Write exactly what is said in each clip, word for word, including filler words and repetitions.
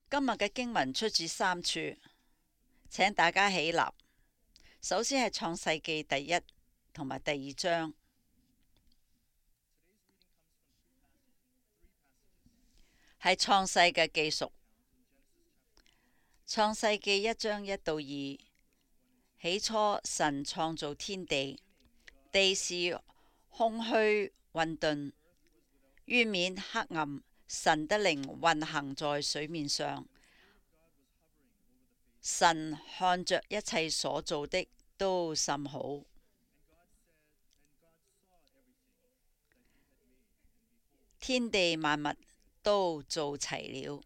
今日嘅經文出自三處，請大家起立。首先係創世記第一同埋第二章，係創世嘅記述。創世記一章一到二，起初神創造天地，地是空虛混沌，淵面黑暗，神的靈運行在水面上。神看着一切所造的都甚好，天地萬物都造齊了。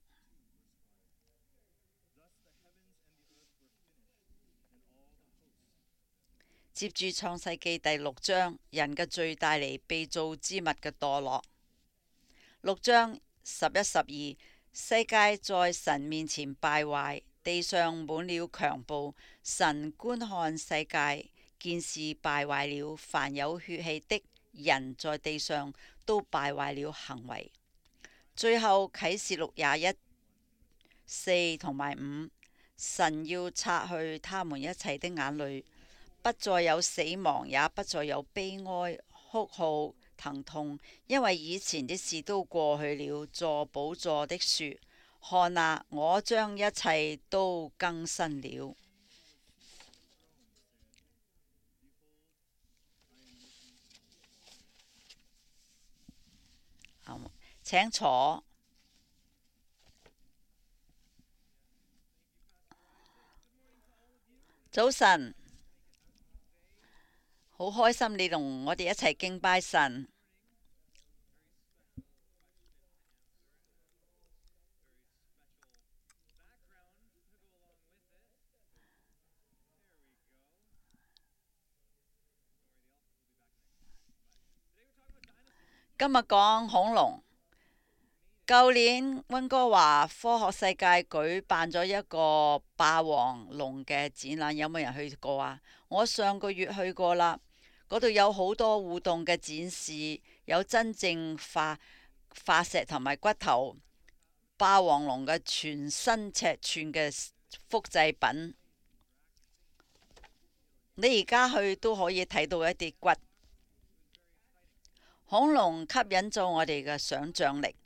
接住創世記第六章，人嘅罪帶嚟被造之物嘅墮落。六章十一十二，世界在神面前敗壞，地上滿了強暴。神觀看世界，見是敗壞了，凡有血氣的人在地上都敗壞了行為。最後啟示錄廿一四同埋五，神要擦去他們一切的眼淚，不再有死亡，也不再有悲哀、哭號、疼痛，因為以前的事都過去了。坐寶座的說：看啊，我將一切都更新了。好，請坐。早晨，好開心你同我哋一齊敬拜神。今日講恐龍。舊年溫哥華科學世界舉辦咗一個霸王龍嘅展覽，有冇人去過啊？我上個月去過啦，嗰度有好多互動嘅展示，有真正化化石同埋骨頭，霸王龍嘅全身尺寸嘅複製品。你而家去都可以睇到一啲骨。恐龍吸引咗我哋嘅想像力。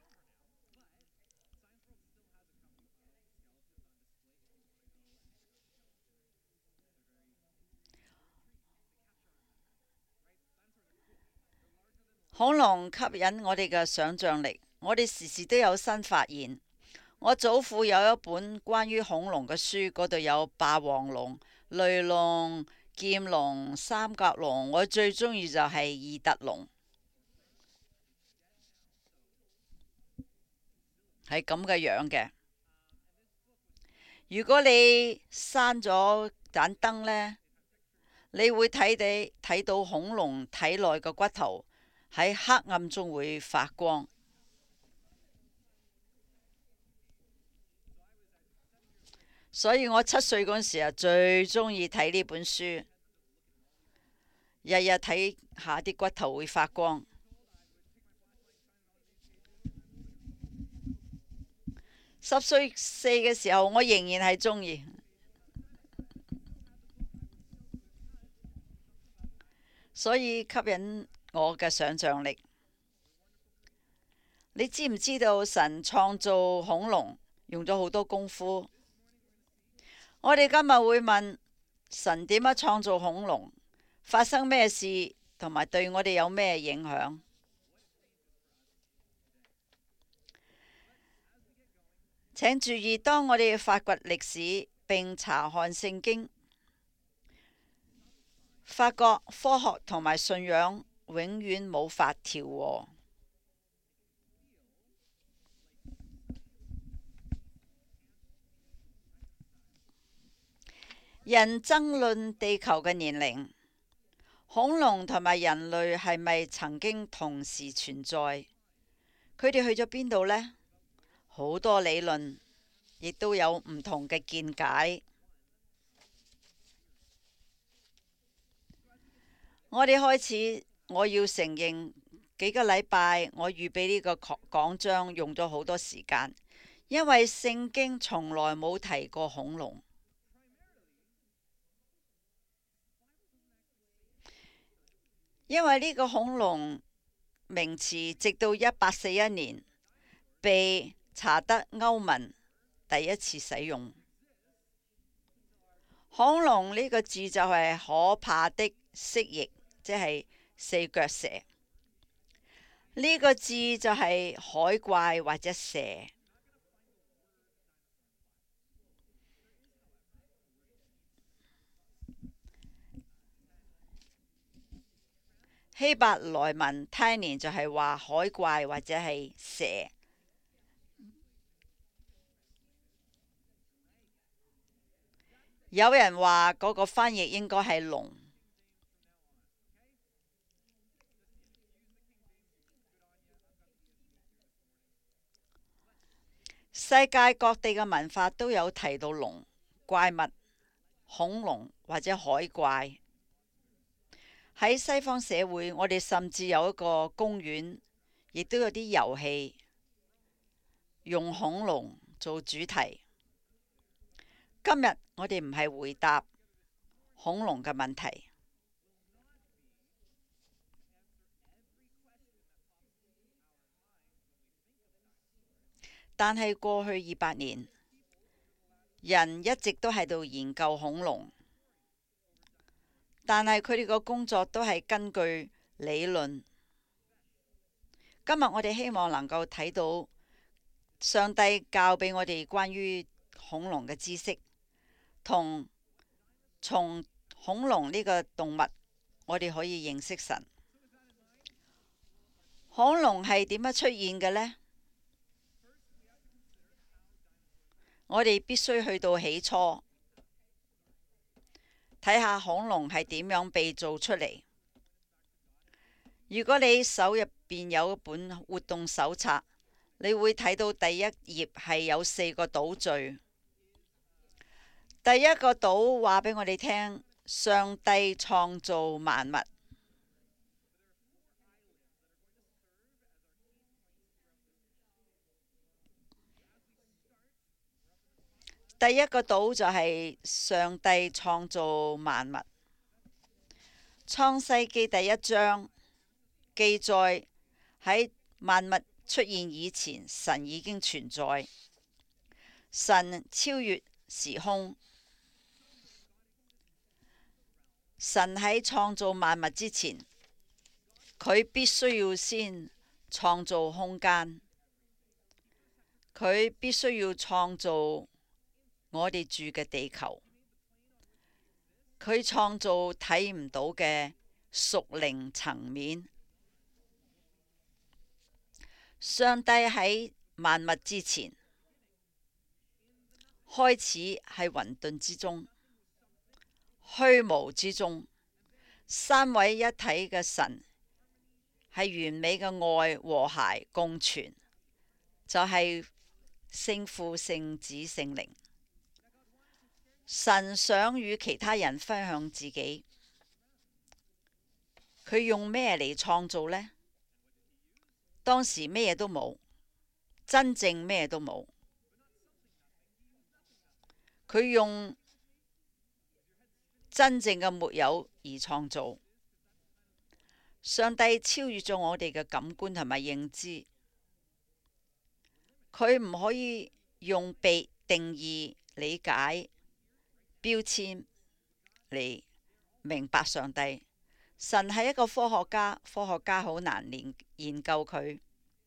恐龍吸引我哋嘅想像力，我哋時時都有新發現。我祖父有一本關於恐龍嘅書，嗰度有霸王龍、雷龍、劍龍、三角龍，我最中意就係異特龍，係咁嘅樣嘅。如果你閂咗盞燈呢，你會睇地睇到恐龍體內嘅骨頭喺黑暗中會發光。所以我七歲嗰時啊，最中意睇呢本書，日日睇下啲骨頭會發光。十歲四嘅時候，我仍然係中意，所以吸引我嘅想像力。你知唔知道神創造恐龍用咗好多功夫？我哋今日會問神點樣創造恐龍，發生咩事，同埋對我哋有咩影響？請注意，當我哋發掘歷史並查看聖經，發覺科學同埋信仰永遠冇法調和。人爭論地球嘅年齡，恐龍同埋人類係咪曾經同時存在？佢哋去咗邊度呢？好多理論，亦都有唔同嘅見解。我哋開始，我要承認幾個禮拜我預備呢個講章用咗好多時間， 因為聖經從來冇提過恐龍。因為呢個恐龍名詞直到一八四一年被查德歐文第一次使用。恐龍呢個字就係可怕的蜥蜴，即係四腳蛇。呢個字就係海怪或者蛇。希伯來文 tiny 就係話海怪或者係蛇。有人話嗰個翻譯應該係龍。世界各地嘅文化都有提到龍、怪物、恐龍或者海怪。喺西方社會，我哋甚至有一個公園，亦都有啲遊戲用恐龍做主題。今日我哋唔係回答恐龍嘅問題，但係過去二百年，人一直都喺度研究恐龍，但係佢哋個工作都係根據理論。今日我哋希望能夠睇到上帝教俾我哋關於恐龍嘅知識，同從恐龍呢個動物，我哋可以認識神。恐龍係點樣出現嘅呢？我哋必須去到起初，睇下恐龍係點樣被造出嚟。如果你手入邊有一本活動手冊，你會睇到第一頁係有四個島嶼。第一個島話俾我哋聽，上帝創造萬物。第一個島就係上帝創造萬物。創世記第一章記載，喺萬物出現以前，神已經存在。神超越時空。神喺創造萬物之前，佢必須要先創造空間，佢必須要創造我哋住嘅地球，佢創造睇唔到嘅屬靈層面。上帝喺萬物之前，開始喺混沌之中，虛無之中，三位一體嘅神係完美嘅愛和諧共存，就係聖父、聖子、聖靈。神想與其他人分享自己，佢用咩嚟創造呢？當時咩都冇，真正咩都冇。佢用真正嘅沒有而創造。上帝超越咗我哋嘅感官同埋認知，佢唔可以用被定義、理解、標籤嚟明白上帝。神係一個科學家，科學家好難研研究佢。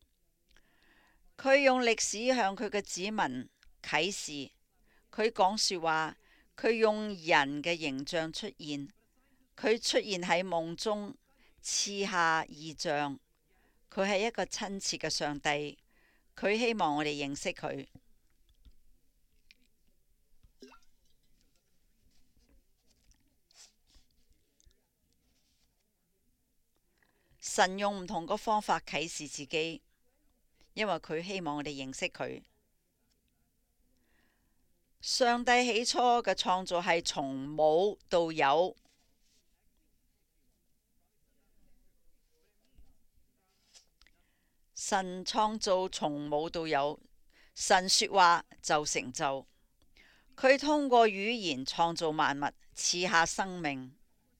佢用歷史向佢嘅子民啟示，佢講說話，佢用人嘅形象出現，佢出現喺夢中，賜下異象。佢係一個親切嘅上帝，佢希望我哋認識佢。神用唔同個方法啟示自己，因為佢希望我哋認識佢。上帝起初嘅創造係從冇到有。神創造從冇到有， 神說話就成就。佢通過語言創造萬物，賜下生命。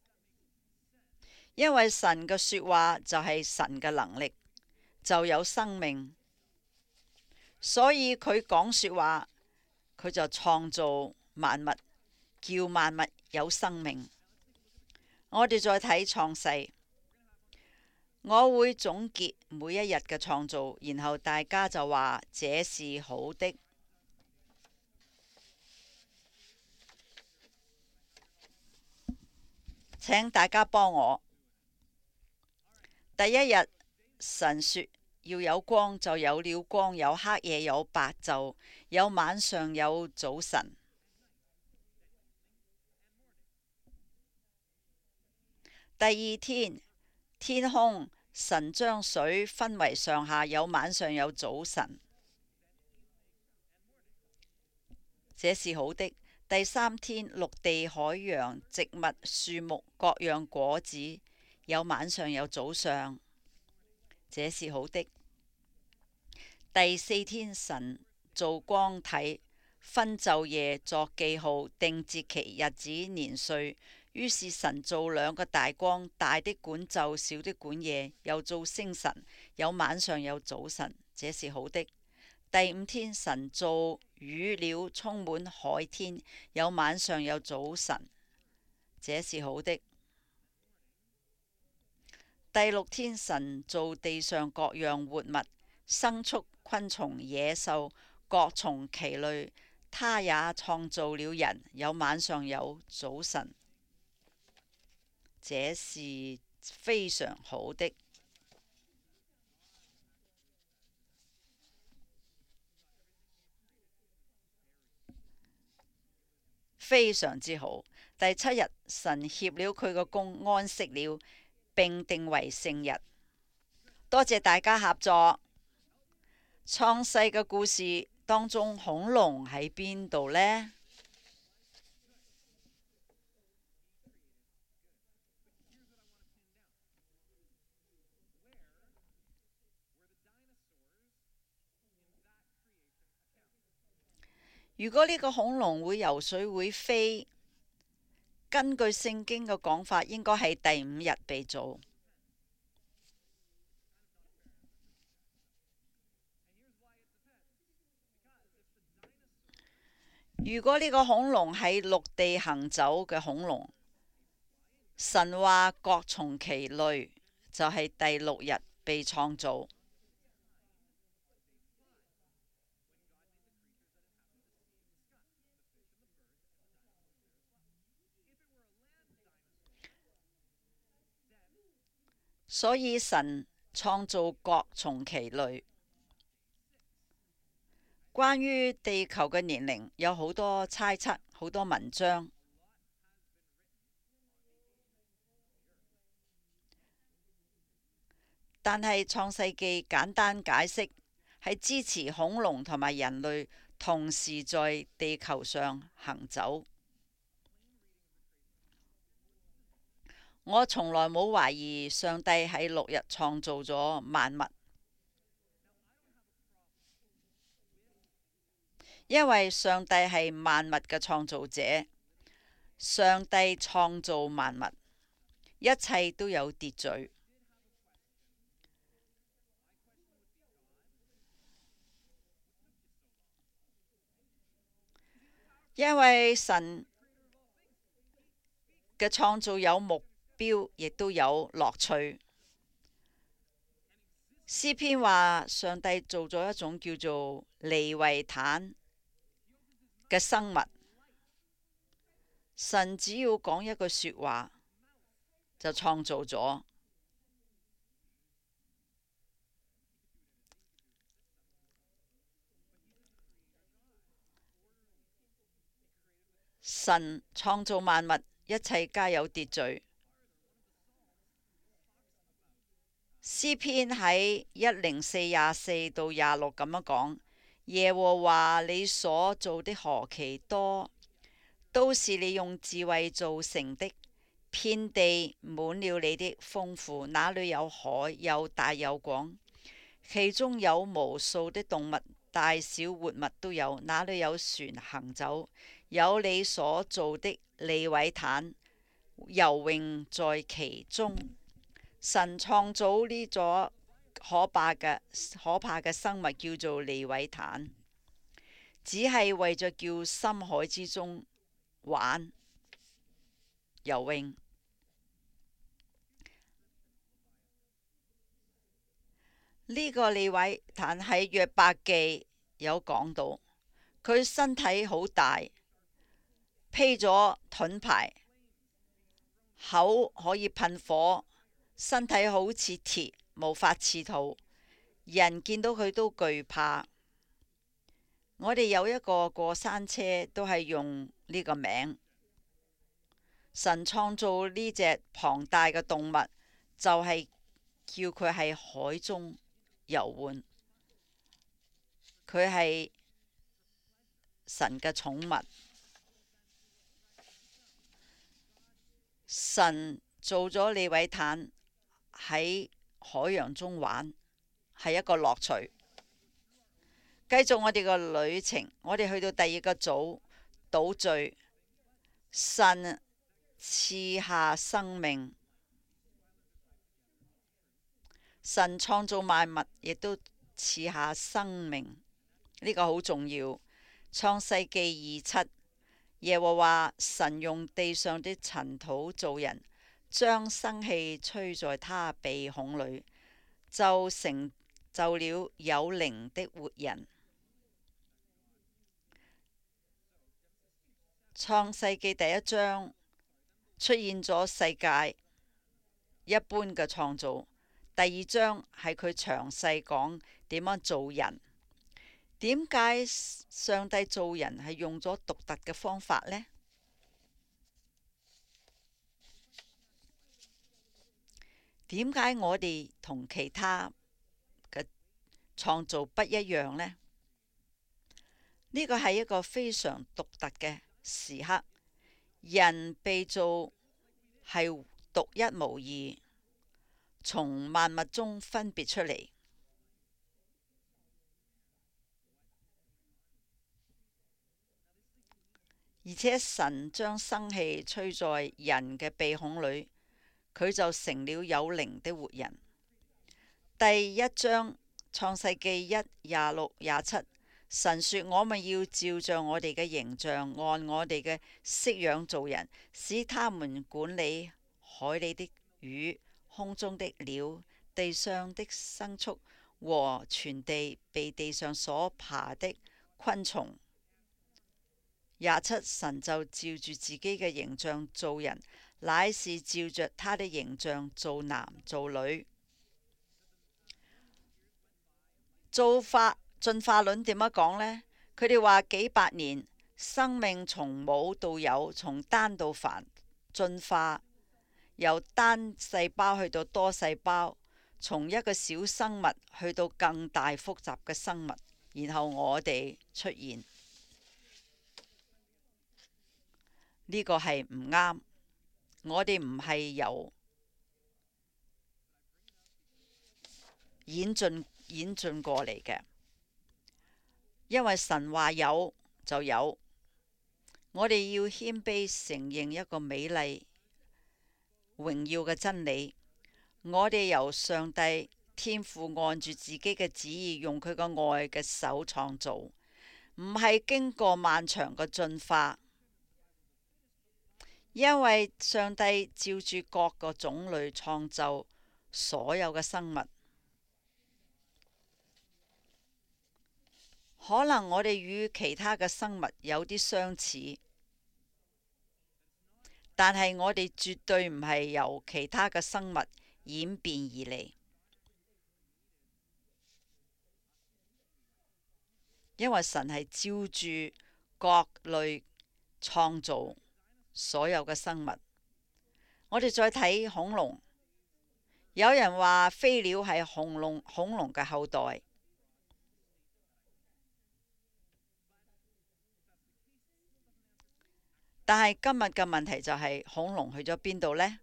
因為神嘅說話就係神嘅能力，就有生命。所以佢講說話，佢就創造萬物，叫萬物有生命。我哋再睇創世，我會總結每一日嘅創造，然後大家就話這是好的。請大家幫我。第一日，神說要有光，就有了光，有黑夜，有白晝，有晚上，有早晨。第二天，天空，神將水分為上下，有晚上，有早晨，這是好的。第三天，陸地、海洋、植物、樹木，各樣果子，有晚上，有早上，這是好的。第四天，神造光體，分晝夜作記號，定節期、日子、年歲。於是神造兩個大光，大的管晝，小的管夜，又造星辰，有晚上，有早晨，這是好的。第五天，神造魚鳥，充滿海天，有晚上，有早晨，這是好的。第六天，神造地上各樣活物，牲畜、昆蟲、野獸，各從其類。他也創造了人，有晚上，有早晨，這是非常好的。非常之好。第七日，神歇了佢個工，安息了，並定為聖日。多謝大家合作。創世嘅故事當中，恐龍喺邊度呢？如果呢個恐龍會游水會飛，根據聖經嘅講法，應該係第五日被造。如果呢個恐龍係陸地行走嘅恐龍，神話各從其類，就係第六日被創造。所以神創造各從其類。關於地球嘅年齡有好多猜測，好多文章。但係創世記簡單解釋，係支持恐龍同埋人類同時在地球上行走。我從來冇懷疑上帝喺六日創造咗萬物，因為上帝係萬物嘅創造者。上帝創造萬物，一切都有秩序。因為神嘅創造有目標，亦都有樂趣。詩篇話上帝做咗一種叫做利維坦嘅生物，神只要講一句說話就創造咗。神創造萬物，一切皆有秩序。詩篇喺一零四廿四到廿六咁樣講：耶和華你所做的何其多，都是你用智慧造成的。遍地滿了你的豐富，那裏有海，又大又廣，其中有無數的動物， 大小活物都有。那裏有船行走，有你所造的利維坦游泳在其中。神創造呢座可怕嘅可怕嘅生物叫做利維坦，只係為咗叫深海之中玩游泳。呢個利維坦喺約伯記有講到，佢身體好大，披咗盾牌，口可以噴火，身體好似鐵，無法刺透，人見到佢都懼怕。我哋有一個過山車都係用呢個名。神創造呢隻龐大嘅動物，就係叫佢喺海中遊玩，佢係神嘅寵物。神做咗利維坦喺海洋中玩，係一個樂趣。繼續我哋個旅程，我哋去到第二個組島嶼。神賜下生命，神創造萬物，亦都賜下生命，呢個好重要。創世記二七，耶和華神用地上的塵土造人，將生氣吹在他鼻孔裏，就成就了有靈的活人。創世記第一章出現咗世界一般嘅創造，第二章係佢詳細講點樣做人。點解上帝做人係用咗獨特嘅方法呢？點解我哋同其他嘅創造不一樣呢？呢個係一個非常獨特嘅時刻，人被造係獨一無二，從萬物中分別出嚟，而且神將生氣吹在人嘅鼻孔裏，佢就成了有靈的活人。第一章創世記一廿六廿七。神說：我們要照着我哋嘅形象，按我哋嘅式樣造人，使他們管理海裏的魚、空中的鳥、地上的牲畜和全地被地上所爬的昆蟲。廿七，神就照住自己嘅形象造人，乃是照着他的形象造男造女。做法進化論點樣講呢？佢哋話幾百年生命從冇到有，從單到繁進化，由單細胞去到多細胞，從一個小生物去到更大複雜嘅生物，然後我哋出現。呢個係唔啱，我哋唔係由演進演進過嚟嘅。因為神話有就有，我哋要謙卑承認一個美麗榮耀嘅真理。我哋由上帝天父按住自己嘅旨意，用佢個愛嘅手創造，唔係經過漫長嘅進化。因為上帝照住各個種類創造所有嘅生物。可能我哋與其他嘅生物有啲相似，但係我哋絕對唔係由其他嘅生物演變而嚟。因為神係照住各類創造所有嘅生物。我哋再睇恐龍，有人話飛鳥係恐龍恐龍嘅後代。但係今日嘅問題就係恐龍去咗邊度呢？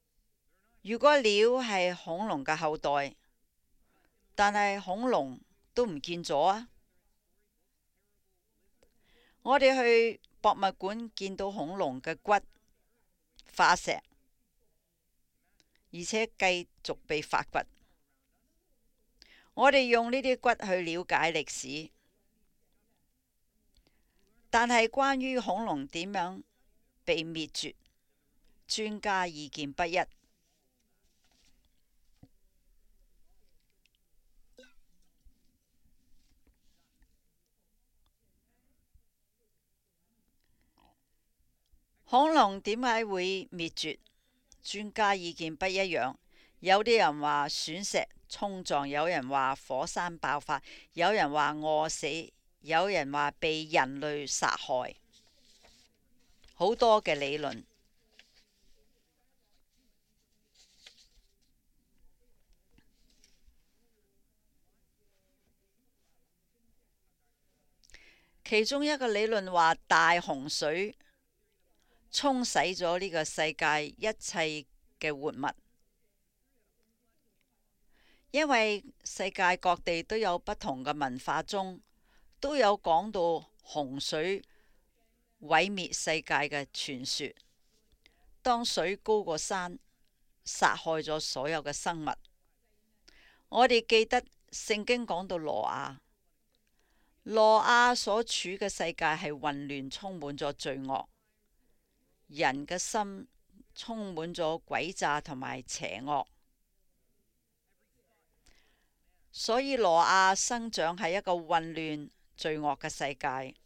如果鳥係恐龍嘅後代，但係恐龍都唔見咗啊！我哋去博物館見到恐龍嘅骨化石，而且繼續被發掘。我哋用呢啲骨去了解歷史，但係關於恐龍點樣被滅絕，專家意見不一。恐龍點解會滅絕？專家意見不一樣。有啲人話隕石衝撞，有人話火山爆發，有人話餓死，有人話被人類殺害，好多嘅理論。其中一個理論話大洪水沖洗咗呢個世界一切嘅活物，因為世界各地都有不同嘅文化中都有講到洪水毀滅世界嘅傳說。當水高過山，殺害咗所有嘅生物。我哋記得聖經講到挪亞，挪亞所處嘅世界係混亂，充滿咗罪惡。人嘅心充滿咗詭詐同埋邪惡，所以挪亞生長喺一個混亂罪惡嘅世界。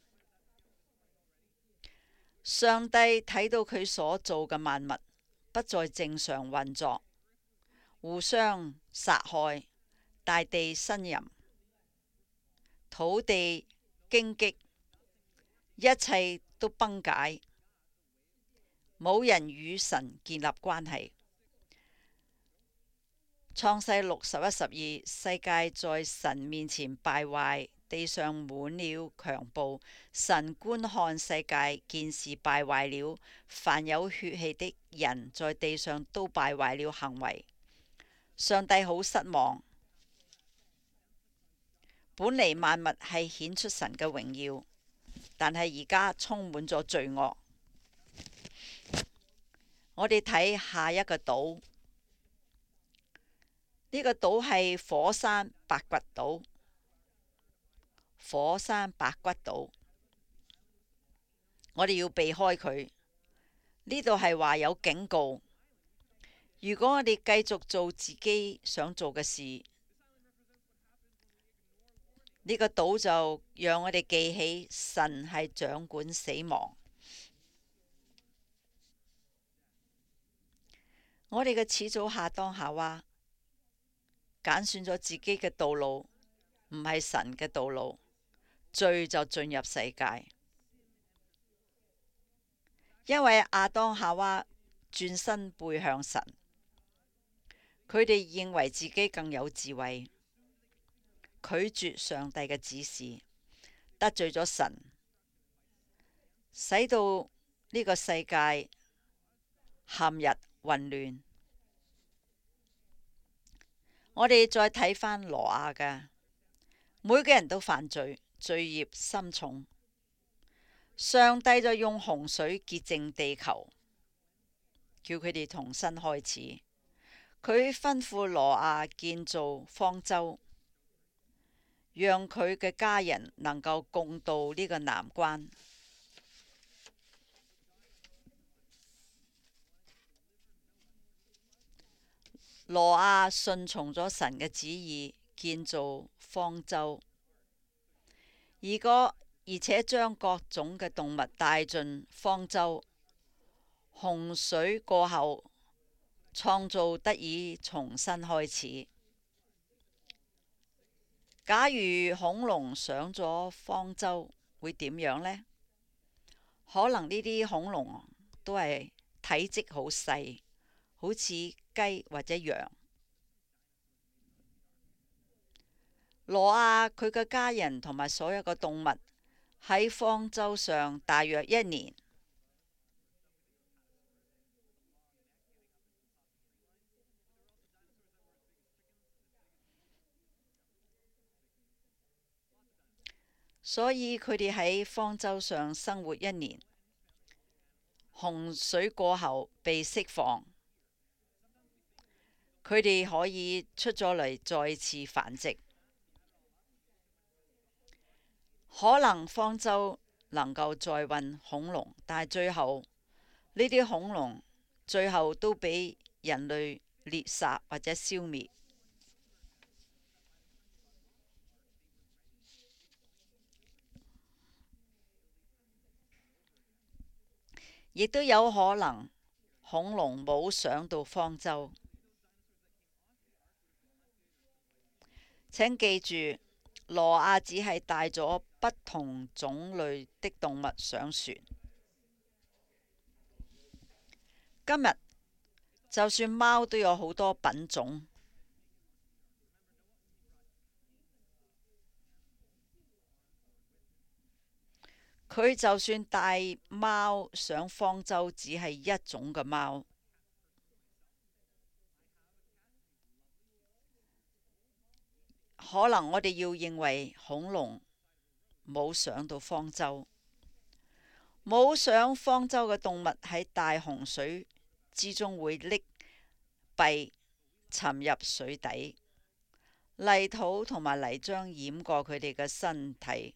上帝睇到佢所做嘅萬物不再正常運作，互相殺害，大地呻吟，土地荊棘，一切都崩解。冇人與神建立關係。創世六十一十二，世界在神面前敗壞，地上滿了強暴。神觀看世界，見是敗壞了，凡有血氣的人在地上都敗壞了行為。上帝好失望。本嚟萬物係顯出神嘅榮耀，但係而家充滿咗罪惡。我哋睇下一個島，呢個島係火山白骨島。火山白骨島，我哋要避開佢。呢度係話有警告，如果我哋繼續做自己想做嘅事，呢個島就讓我哋記起神係掌管死亡。我哋嘅始祖亞當夏娃揀選咗自己嘅道路，唔係神嘅道路，罪就進入世界。因為亞當夏娃轉身背向神，佢哋認為自己更有智慧，拒絕上帝嘅指示，得罪咗神，使到呢個世界陷入混亂。我哋再睇返挪亞嘅，每個人都犯罪，罪孽深重。上帝就用洪水潔淨地球，叫佢哋重新開始。佢吩咐挪亞建造方舟，讓佢嘅家人能夠共渡呢個難關。挪亞順從咗神嘅旨意，建造方舟，而個而且將各種嘅動物帶進方舟。洪水過後，創造得以重新開始。假如恐龍上咗方舟，會點樣呢？可能呢啲恐龍都係體積好細，好似雞或者羊。挪亞佢嘅家人同埋所有嘅動物喺方舟上大約一年。 所以佢哋喺方舟上生活一年，洪水過後被釋放，佢哋可以出咗嚟再次繁殖。可能方舟能夠載運恐龍，但係最後呢啲恐龍最後都俾人類獵殺或者消滅。亦都有可能恐龍冇上到方舟。請記住，挪亞只係帶咗不同種類的動物上船。今日就算貓都有好多品種，佢就算帶貓上方舟，只係一種嘅貓。可能我哋要認為恐龍冇上到方舟。冇上方舟嘅動物喺大洪水之中會溺斃沉入水底，泥土同埋泥漿掩過佢哋嘅身體。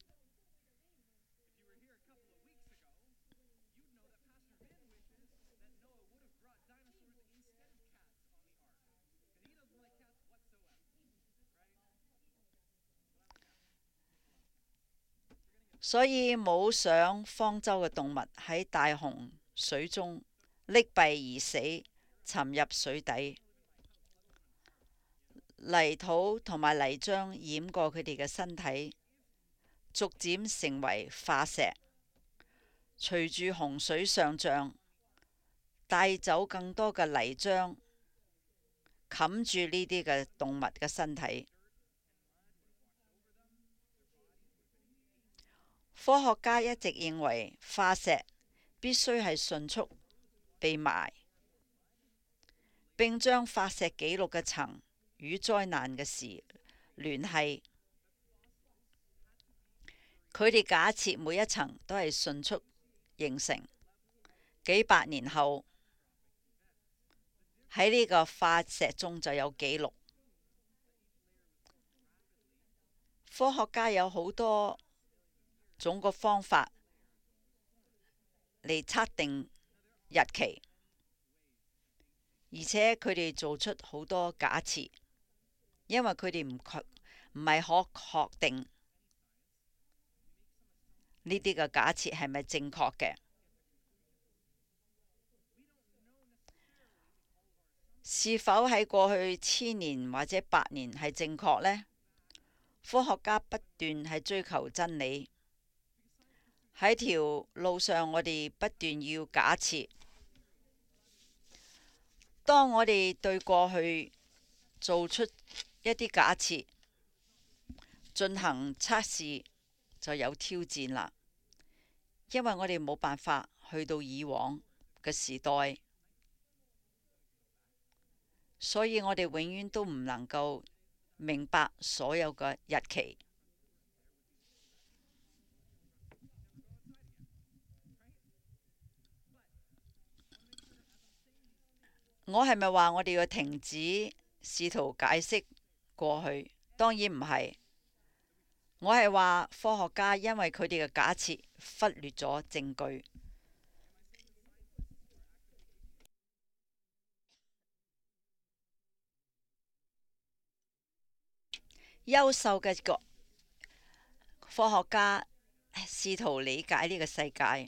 所以冇上方舟嘅動物喺大洪水中溺斃而死，沉入水底，泥土同埋泥漿掩過佢哋嘅身體，逐漸成為化石。隨住洪水上漲，帶走更多嘅泥漿，冚住呢啲嘅動物嘅身體。科學家一直認為化石必須係迅速被埋，並將化石記錄嘅層與災難嘅時聯繫。佢哋假設每一層都係迅速形成，幾百年後喺呢個化石中就有記錄。科學家有好多種個方法嚟測定日期，而且佢哋做出好多假設，因為佢哋唔確唔係可確定呢啲嘅假設係咪正確嘅。是否喺過去千年或者百年係正確呢？科學家不斷係追求真理。喺條路上，我哋不斷要假設。當我哋對過去做出一啲假設，進行測試，就有挑戰啦。因為我哋冇辦法去到以往嘅時代，所以我哋永遠都唔能夠明白所有嘅日期。我係咪話我哋要停止試圖解釋過去？當然唔係。我係話科學家因為佢哋嘅假設忽略咗證據。優秀嘅個科學家試圖理解呢個世界，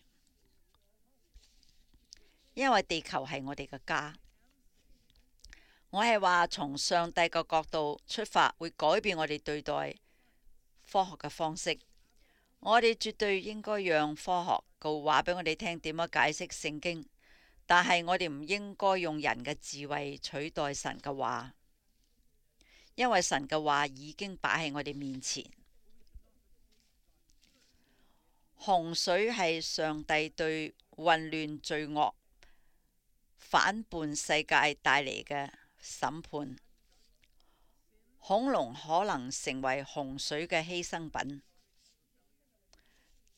因為地球係我哋嘅家。我係話從上帝嘅角度出發，會改變我哋對待科學嘅方式。我哋絕對應該讓科學告話俾我哋聽點樣解釋聖經，但係我哋唔應該用人嘅智慧取代神嘅話，因為神嘅話已經擺喺我哋面前。洪水係上帝對混亂、罪惡、反叛世界帶嚟嘅審判。恐龍可能成為洪水嘅犧牲品。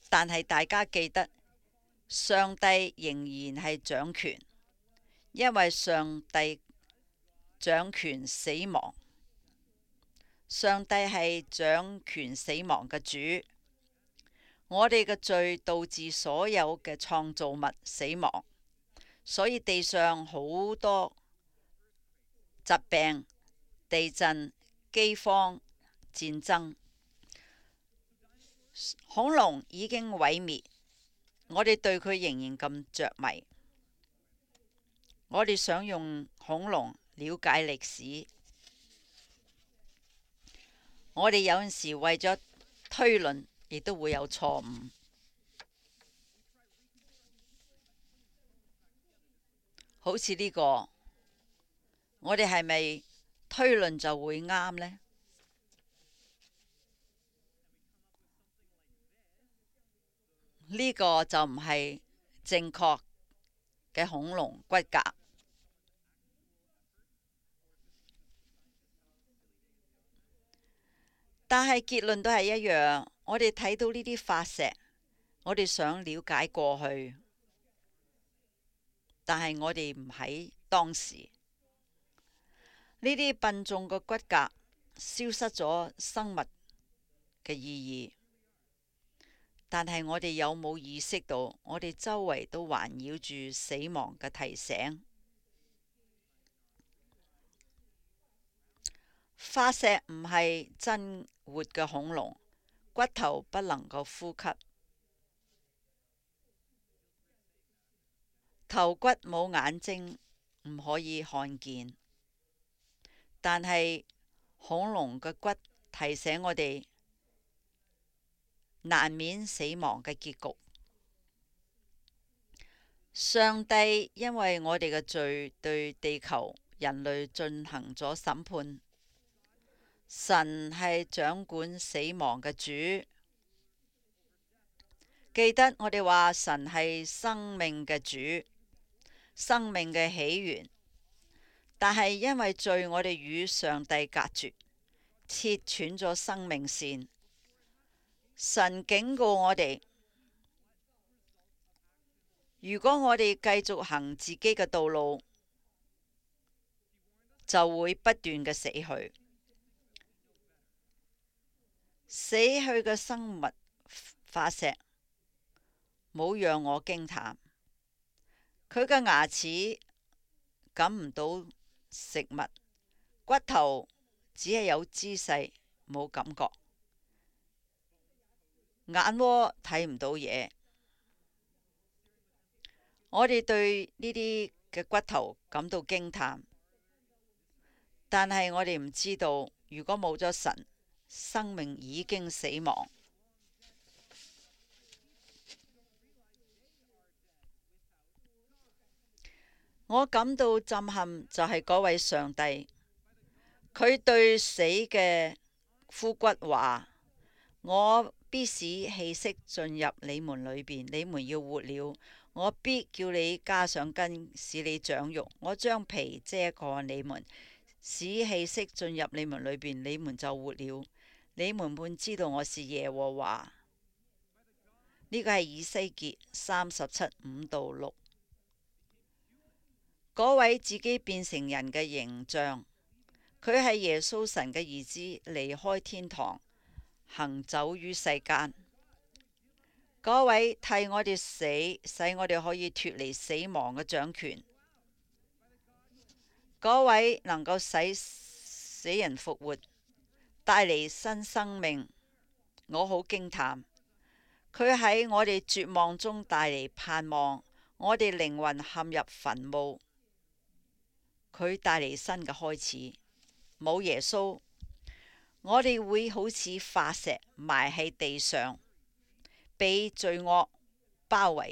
但係大家記得，上帝仍然係掌權，因為上帝掌權死亡。上帝係掌權死亡嘅主。我哋嘅罪導致所有嘅創造物死亡，所以地上好多疾病、地震、饑荒、戰爭。恐龍已經毀滅，我哋對佢仍然咁着迷。我哋想用恐龍了解歷史，我哋有陣時為咗推論，亦都會有錯誤。好似呢個，我哋係咪推論就會啱呢？呢個就唔係正確嘅恐龍骨骼，但係結論都係一樣。我哋睇到呢啲化石，我哋想了解過去，但係我哋唔喺當時。呢啲笨重嘅骨骼消失咗生物嘅意義，但係我哋有冇意識到，我哋周圍都環繞住死亡嘅提醒？化石唔係真活嘅恐龍，骨頭不能夠呼吸，頭骨冇眼睛，唔可以看見。但係恐龍嘅骨提醒我哋難免死亡嘅結局。上帝因為我哋嘅罪對地球人類進行咗審判。神係掌管死亡嘅主。記得我哋話神係生命嘅主，生命嘅起源。但係因為罪，我哋與上帝隔絕，切斷咗生命線。神警告我哋，如果我哋繼續行自己嘅道路，就會不斷嘅死去。死去嘅生物化石冇讓我驚嘆，佢嘅牙齒感唔到食物，骨頭只係有姿勢冇感覺，眼窩睇唔到嘢。我哋對呢啲嘅骨頭感到驚嘆，但係我哋唔知道，如果冇咗神，生命已經死亡。我感到震撼就係嗰位上帝，佢對死嘅枯骨話：我必使氣息進入你們裏邊，你們要活了。我必叫你加上根，使你長肉。我將皮遮蓋你們，使氣息進入你們裏邊，你們就活了。你們本知道我是耶和華。呢個係以西結三十七五到六。嗰位自己變成人嘅形象，佢係耶穌神嘅兒子，離開天堂，行走於世間。嗰位替我哋死，使我哋可以脫離死亡嘅掌權。嗰位能夠使死人復活，帶嚟新生命，我好驚嘆。佢喺我哋絕望中帶嚟盼望，我哋靈魂陷入墳墓，佢帶嚟新嘅開始。冇耶穌，我哋會好似化石埋喺地上，被罪惡包圍，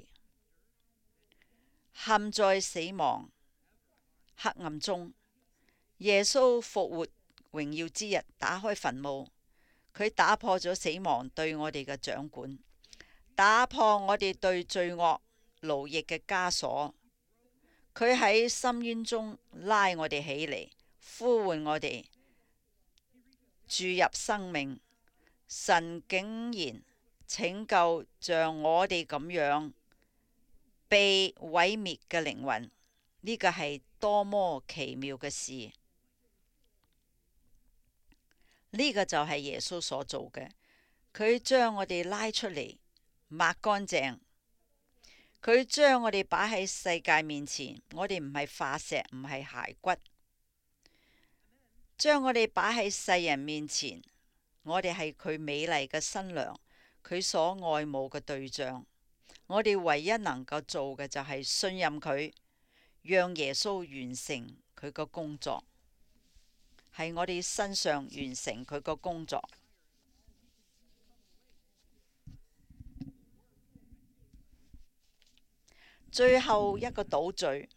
陷在死亡黑暗中。耶穌復活榮耀之日，打開墳墓，佢打破咗死亡對我哋嘅掌管，打破我哋對罪惡奴役嘅枷鎖。佢喺深淵中拉我哋起嚟，呼喚我哋注入生命。神竟然拯救像我哋咁樣被毀滅嘅靈魂，呢個係多麼奇妙嘅事！呢個就係耶穌所做嘅，佢將我哋拉出嚟，抹乾淨。佢將我哋擺喺世界面前，我哋唔係化石，唔係骸骨。將我哋擺喺世人面前，我哋係佢美麗嘅新娘，佢所愛慕嘅對象。我哋唯一能夠做嘅就係信任佢，讓耶穌完成佢個工作，喺我哋身上完成佢個工作。最後一個島嶼，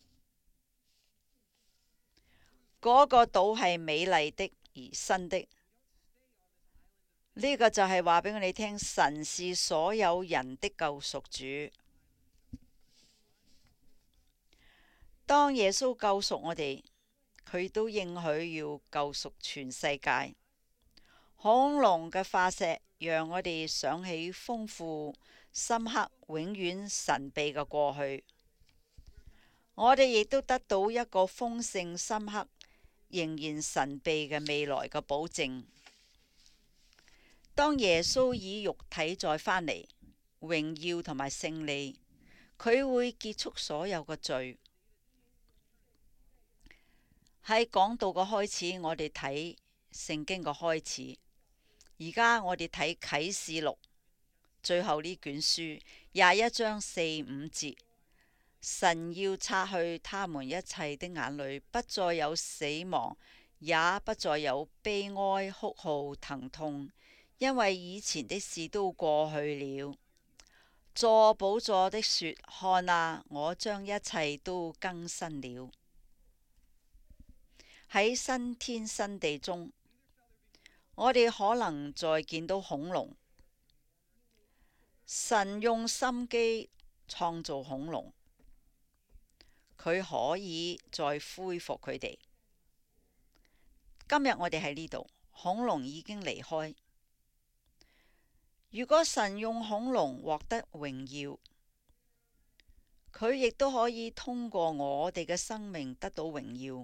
嗰個島係美麗的而新的。呢個就係話俾我哋聽，神是所有人的救贖主。當耶穌救贖我哋，佢都應許要救贖全世界。恐龍嘅化石讓我哋想起豐富、深刻、永遠神秘嘅過去。我哋亦都得到一個豐盛、深刻、仍然神秘嘅未來嘅保證。當耶穌以肉體再返嚟，榮耀同埋勝利，佢會結束所有嘅罪。喺講道嘅開始，我哋睇聖經嘅開始。而家我哋睇啟示錄最後呢卷書廿一章四五節，神要擦去他們一切的眼淚，不再有死亡，也不再有悲哀、哭號、疼痛，因為以前的事都過去了。坐寶座的說：看啊，我將一切都更新了。喺新天新地中，我哋可能再見到恐龍。神用心機創造恐龍，佢可以再恢復佢哋。今日我哋喺呢度，恐龍已經離開。如果神用恐龍獲得榮耀，佢亦都可以通過我哋嘅生命得到榮耀。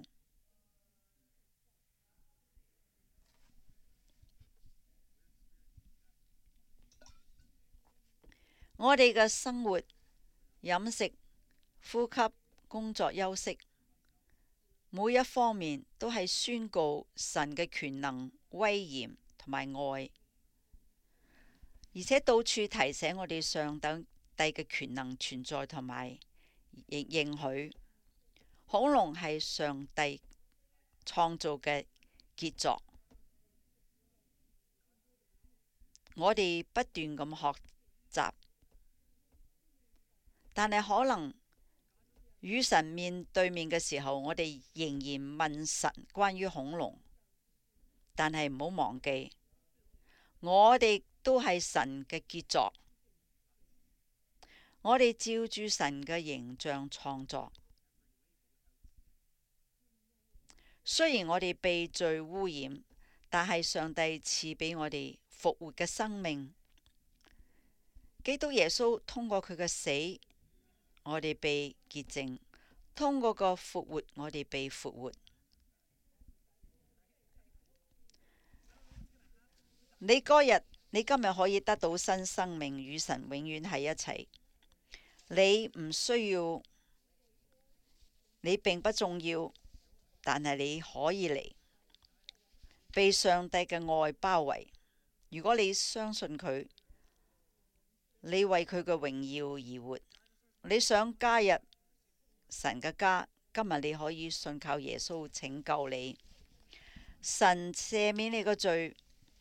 我哋嘅生活、飲食、呼吸、工作、休息，每一方面都係宣告神嘅權能、威嚴同埋愛，而且到處提醒我哋上帝嘅權能存在同埋認認許。恐龍係上帝創造嘅傑作，我哋不斷咁學習。但係可能與神面對面嘅時候，我哋仍然問神關於恐龍。但係唔好忘記，我哋都係神嘅傑作，我哋照住神嘅形象創作。雖然我哋被罪污染，但係上帝賜俾我哋復活嘅生命。基督耶穌通過佢嘅死，我哋被潔淨；通過個復活，我哋被復活。你嗰日，你今日可以得到新生命，與神永遠喺一齊。你唔需要，你並不重要，但係你可以嚟，被上帝嘅愛包圍。如果你相信佢，你為佢嘅榮耀而活。你想加入神嘅家，今日你可以信靠耶穌拯救你。神赦免你個罪，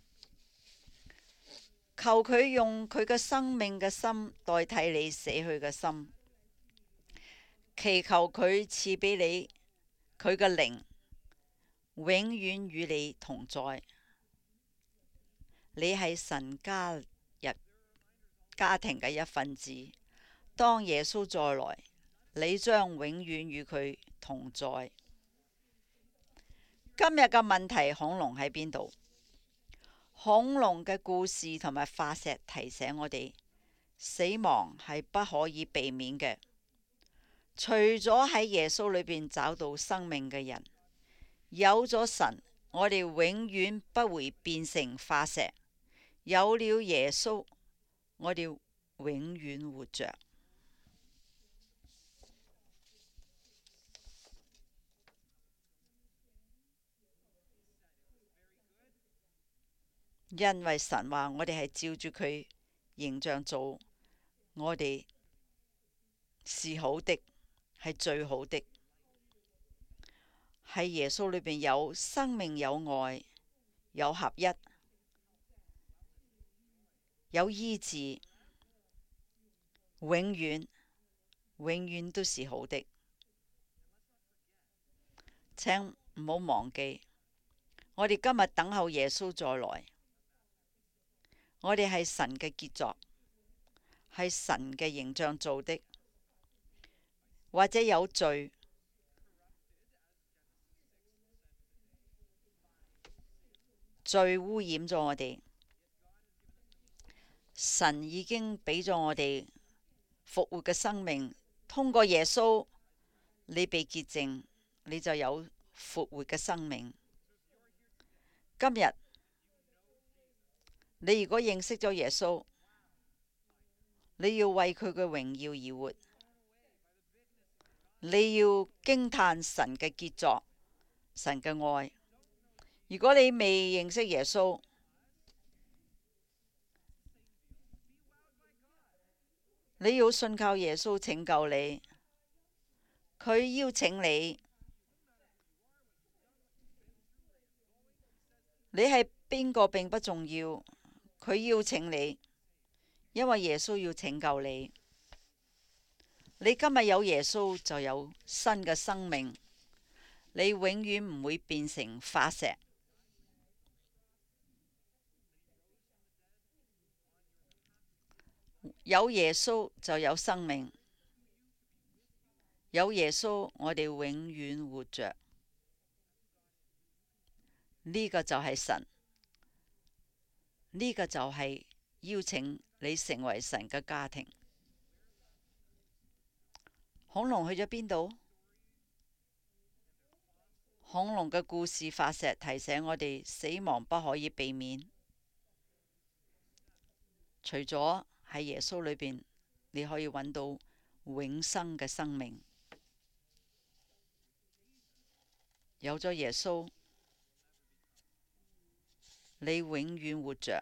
求佢用佢嘅生命嘅心代替你死去嘅心，祈求佢賜俾你佢嘅靈，永遠與你同在。你係神家入家庭嘅一份子。當耶穌再來，你將永遠與佢同在。今日嘅問題，恐龍喺邊度？ 恐龍嘅故事同埋化石提醒我哋，死亡係不可以避免嘅。除咗喺耶穌裏邊找到生命嘅人，有咗神，我哋永遠不會變成化石。有了耶穌，我哋永遠活着。因為神話我哋係照住佢形象做，我哋是好的，係最好的。喺耶穌裏邊有生命，有愛，有合一，有醫治，永遠永遠都是好的。請唔好忘記，我哋今日等候耶穌再來。我哋係神嘅傑作，係神嘅形象做的，或者有罪，罪污染咗我哋。神已經俾咗我哋復活嘅生命，通過耶穌，你被潔淨，你就有復活嘅生命。今日你如果認識咗耶穌，你要為佢嘅榮耀而活，你要驚嘆神嘅傑作，神嘅愛。如果你未認識耶穌，你要信靠耶穌拯救你，佢邀請你，你係邊個並不重要，佢邀請你，因為耶穌要拯救你。你今日有耶穌就有新嘅生命，你永遠唔會變成化石。有耶穌就有生命，有耶穌我哋永遠活着。呢個就係神，呢個就係邀請你成為神嘅家庭。恐龍去咗邊度？恐龍嘅故事化石提醒我哋，死亡不可以避免。除咗喺耶穌裏邊，你可以揾到永生嘅生命。有咗耶穌，你永遠活着。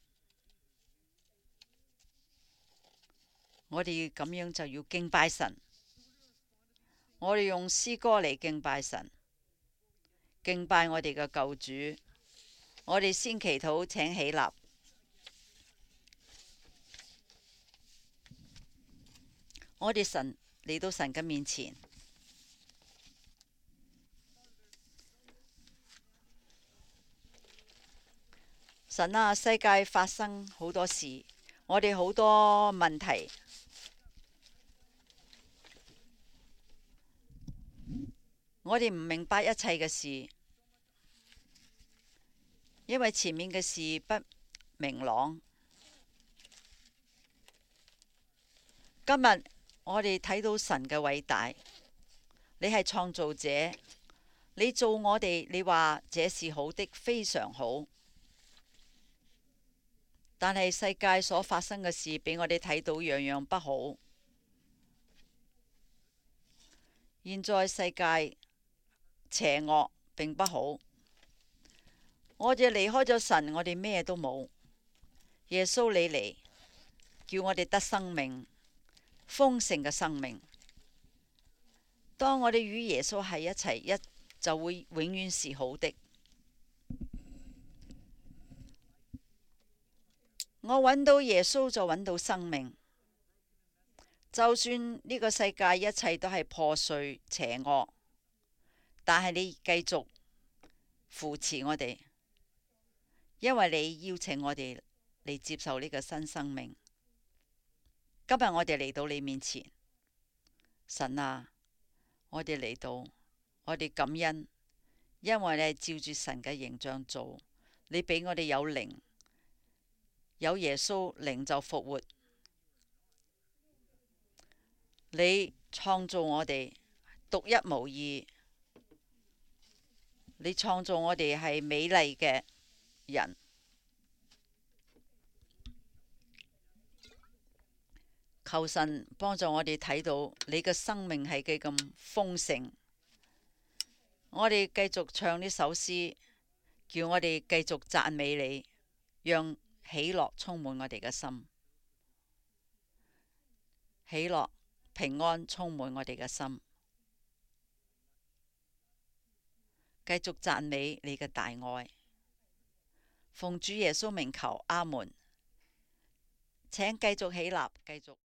我哋咁樣就要敬拜神。我哋用詩歌嚟敬拜神，敬拜我哋嘅救主。我哋先祈禱，請起立。我哋神嚟到神嘅面前，神啊，世界發生好多事，我哋好多問題，我哋唔明白一切嘅事，因為前面嘅事不明朗。今日我哋睇到神嘅偉大，你係創造者，你做我哋，你話這是好的，非常好。但係世界所發生嘅事，俾我哋睇到樣樣不好。現在世界邪惡並不好，我哋離開咗神，我哋咩都冇。耶穌你嚟，叫我哋得生命，豐盛嘅生命。當我哋與耶穌喺一齊，一就會永遠是好的。我揾到耶穌就揾到生命。就算呢個世界一切都係破碎邪惡，但係你繼續扶持我哋，因為你邀請我哋嚟接受呢個新生命。今日我哋嚟到你面前，神啊，我哋嚟到，我哋感恩，因為你係照住神嘅形象做，你俾我哋有靈， 有耶穌靈就復活。你創造我哋獨一無二，你創造我哋係美麗嘅人。求神幫助我哋睇到你嘅生命係幾咁豐盛。我哋繼續唱呢首詩，叫我哋繼續讚美你，讓喜樂充滿我哋嘅心，喜樂平安充滿我哋嘅心。繼續讚美你嘅大愛，奉主耶穌名求，阿門。請繼續起立，繼續。